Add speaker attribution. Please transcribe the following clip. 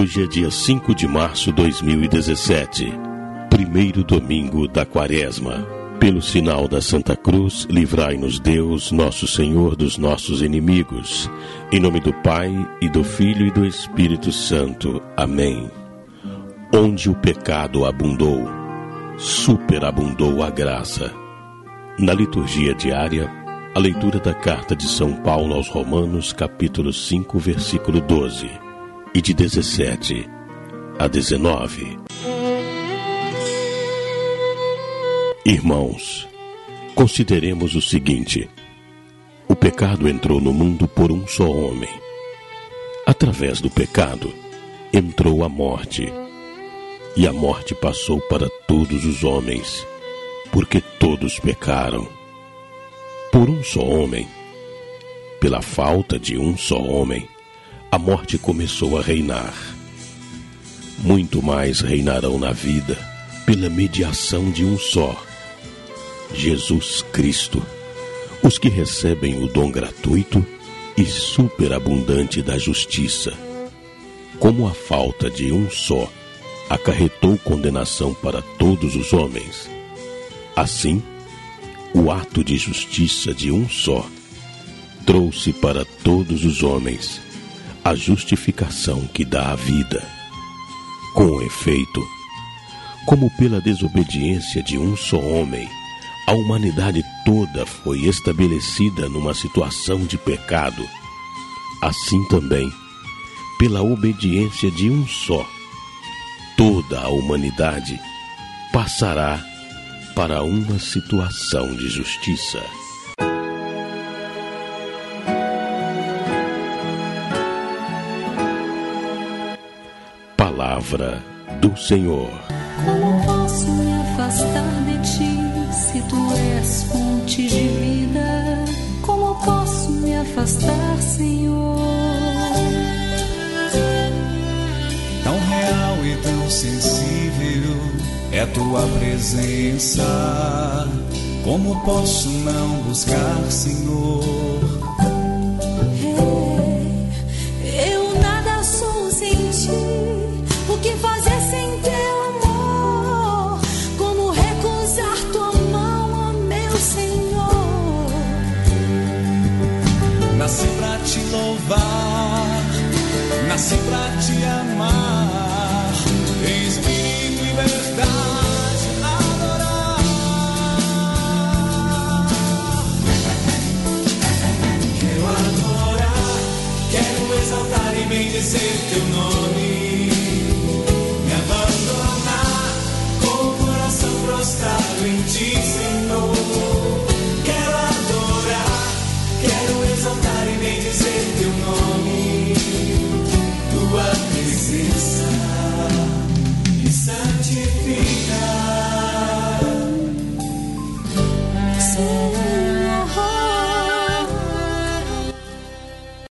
Speaker 1: Hoje é dia 5 de março de 2017, primeiro domingo da Quaresma. Pelo sinal da Santa Cruz, livrai-nos Deus, nosso Senhor, dos nossos inimigos. Em nome do Pai, e do Filho, e do Espírito Santo. Amém. Onde o pecado abundou, superabundou a graça. Na liturgia diária, a leitura da carta de São Paulo aos Romanos, capítulo 5, versículo 12, e de 17 a 19. Irmãos, consideremos o seguinte: o pecado entrou no mundo por um só homem. Através do pecado, entrou a morte. E a morte passou para todos os homens, porque todos pecaram. Por um só homem, pela falta de um só homem, a morte começou a reinar. Muito mais reinarão na vida, pela mediação de um só, Jesus Cristo, os que recebem o dom gratuito e superabundante da justiça. Como a falta de um só acarretou condenação para todos os homens, assim, o ato de justiça de um só trouxe para todos os homens a justificação que dá a vida. Com efeito, como pela desobediência de um só homem, a humanidade toda foi estabelecida numa situação de pecado, assim também, pela obediência de um só, toda a humanidade passará para uma situação de justiça. Palavra do Senhor.
Speaker 2: Como posso me afastar de ti, se tu és fonte de vida? Como posso me afastar, Senhor?
Speaker 3: Tão real e tão sensível é tua presença. Como posso não buscar, Senhor?
Speaker 2: Eu nada sou sem ti. O que fazer sem teu amor? Como recusar tua mão, ó meu Senhor?
Speaker 3: Nasci pra te louvar, nasci pra te amar, em espírito e verdade adorar. Quero adorar, quero exaltar e bendizer teu nome, me abandonar com o coração prostrado em ti, Senhor.